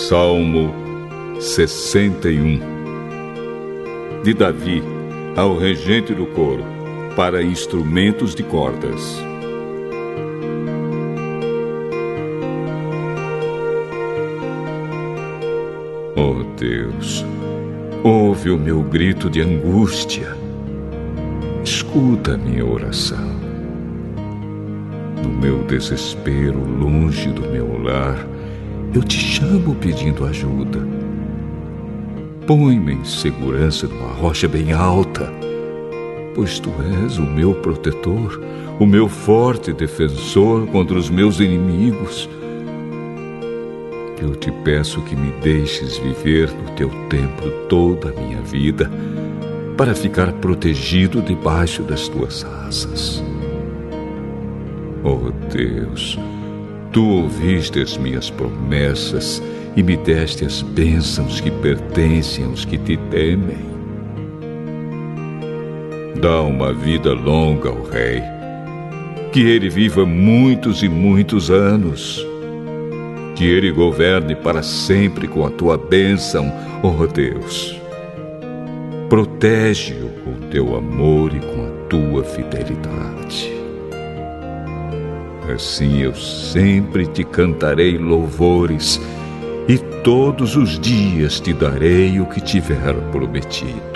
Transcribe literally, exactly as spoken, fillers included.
Salmo sessenta e um. De Davi, ao regente do coro, para instrumentos de cordas. Oh Deus, ouve o meu grito de angústia. Escuta a minha oração. No meu desespero, longe do meu lar, eu te chamo pedindo ajuda. Põe-me em segurança numa rocha bem alta, pois tu és o meu protetor, o meu forte defensor contra os meus inimigos. Eu te peço que me deixes viver no teu templo toda a minha vida, para ficar protegido debaixo das tuas asas. Oh Deus, tu ouviste as minhas promessas e me deste as bênçãos que pertencem aos que te temem. Dá uma vida longa ao rei, que ele viva muitos e muitos anos, que ele governe para sempre com a tua bênção, ó Deus. Protege-o com teu amor e com a tua fidelidade. Assim eu sempre te cantarei louvores, e todos os dias te darei o que tiver prometido.